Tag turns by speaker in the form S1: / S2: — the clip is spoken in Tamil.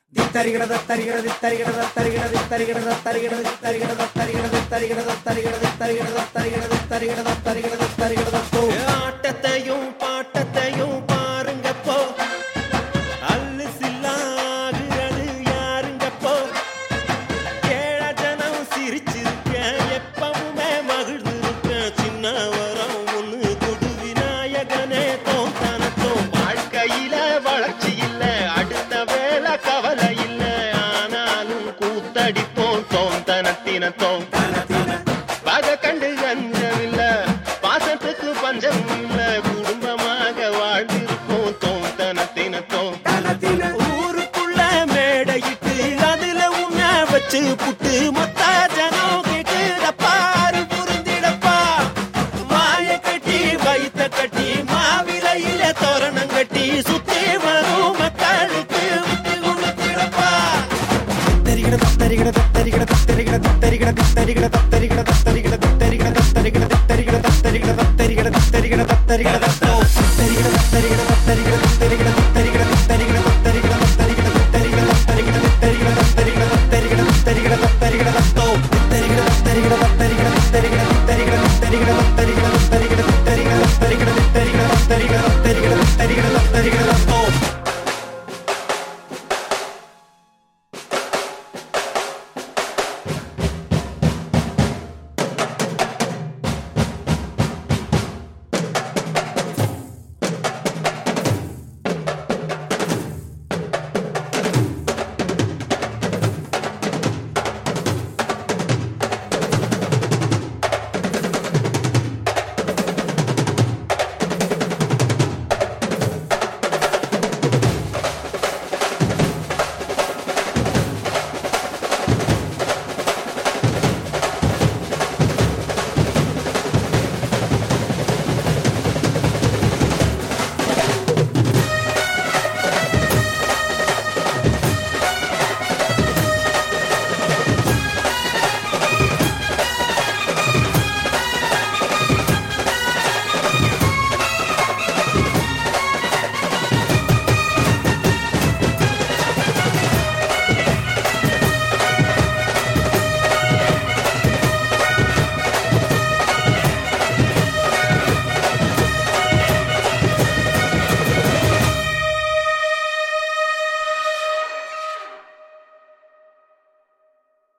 S1: ஆட்டத்தையும் பாட்டத்தையும் பாருங்கப்போ, அல்லு சில்லாகிறது யாருங்கப்போ. ஏழ ஜனம் சிரிச்சிருக்கேன், எப்பவுமே மகிழ்ந்திருக்கேன். சின்ன வரம் ஒண்ணு கொடு விநாயகனே, தோம் தனத்தோம். வாழ்க்கையில வளர்ச்சி இல்ல, அடுத்த வேலை கவலை இல்ல, ஆனாலும் கூத்தடிப்போம் தோம் தனத்தினத்தோம். பகை கண்டு கஞ்சமில்ல, பாசத்துக்கு பஞ்சம் இல்ல, குடும்பமாக வாழ்ந்திருப்போம் தோம் தனத்தினத்தோம். ஊருக்குள்ள மேடையிட்டு அதுல உன்ன வச்சு புட்டு மொத்த ஜனம் கேக்குதப்பா, புரிந்திடப்பா. மாய கட்டி வைத்த கட்டி மாவிலையில தோரணம் கட்டி சுத்தி வரும் மக்களுக்கு விட்டு கொடுத்திடப்பா. தரிகிட